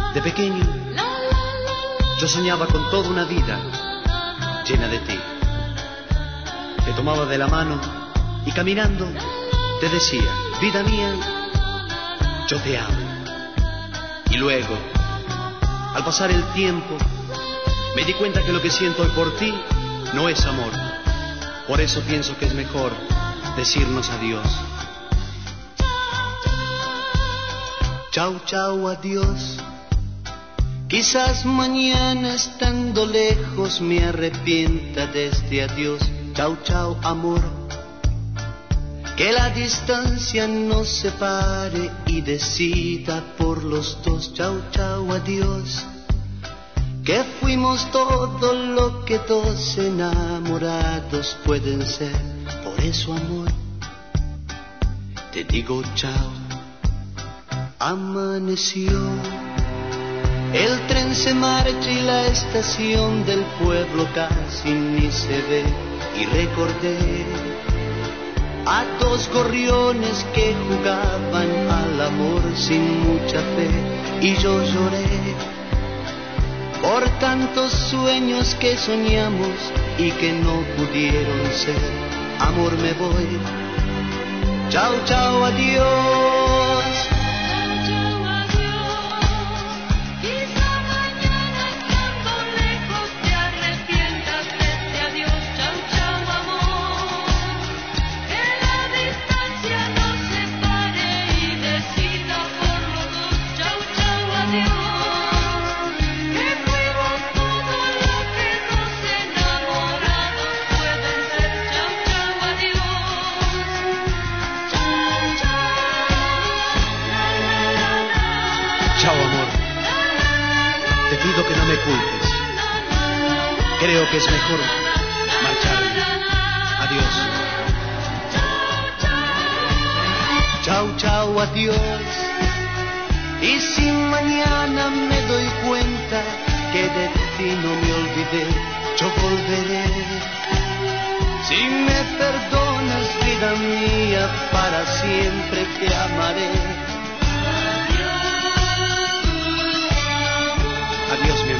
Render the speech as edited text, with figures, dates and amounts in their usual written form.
De pequeño, yo soñaba con toda una vida llena de ti. Te tomaba de la mano y caminando te decía, vida mía, yo te amo. Y luego, al pasar el tiempo, me di cuenta que lo que siento hoy por ti no es amor. Por eso pienso que es mejor decirnos adiós. Chau, chau, adiós. Quizás mañana estando lejos me arrepienta de este adiós. Chau, chau, amor. Que la distancia nos separe y decida por los dos. Chau, chau, adiós. Que fuimos todo lo que dos enamorados pueden ser. Por eso, amor, te digo chao. Amaneció, el tren se marcha y la estación del pueblo casi ni se ve. Y recordé a dos gorriones que jugaban al amor sin mucha fe. Y yo lloré por tantos sueños que soñamos y que no pudieron ser. Amor, me voy. Chao, chao, adiós. Chao, adiós. Quizá mañana estando lejos te arrepientas de este adiós. Chao, chao, amor. Que la distancia nos separe y decida por los dos. Chao, chao, adiós. Chao, amor. Te pido que no me culpes. Creo que es mejor marcharme. Adiós. Chao, chao, adiós. Y si mañana me doy cuenta que de ti no me olvidé, yo volveré. Si me perdonas, vida mía, para siempre te amaré. Adiós, mi amor.